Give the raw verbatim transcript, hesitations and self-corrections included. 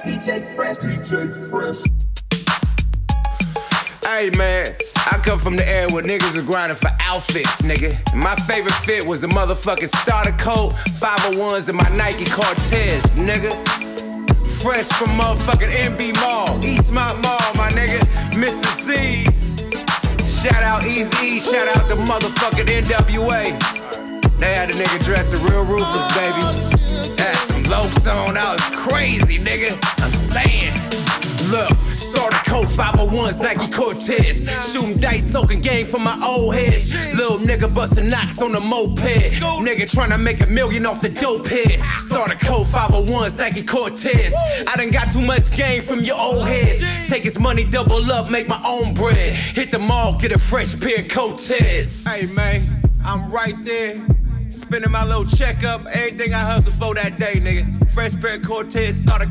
D J Fresh, D J Fresh. Hey man, I come from the era where niggas was grinding for outfits, nigga. And my favorite fit was the motherfucking starter coat, five oh ones and my Nike Cortez, nigga. Fresh from motherfucking N B Mall, Eastmont Mall, my nigga. Mister C's. Shout out Eazy, shout out the motherfucking N W A. They had a nigga dressing real ruthless, baby. Had some lokes on, I was crazy, nigga. I'm saying, look. Starter coat, five oh ones, Nike Cortez. Shooting dice, soaking game for my old heads. Little nigga busting knocks on the moped. Nigga tryna make a million off the dope head. Starter coat, five oh ones, Nike Cortez. I done got too much game from your old heads. Take his money, double up, make my own bread. Hit the mall, get a fresh pair of Cortez. Hey man, I'm right there. Spending my little checkup, everything I hustled for that day, nigga. Fresh pair of Cortez, starter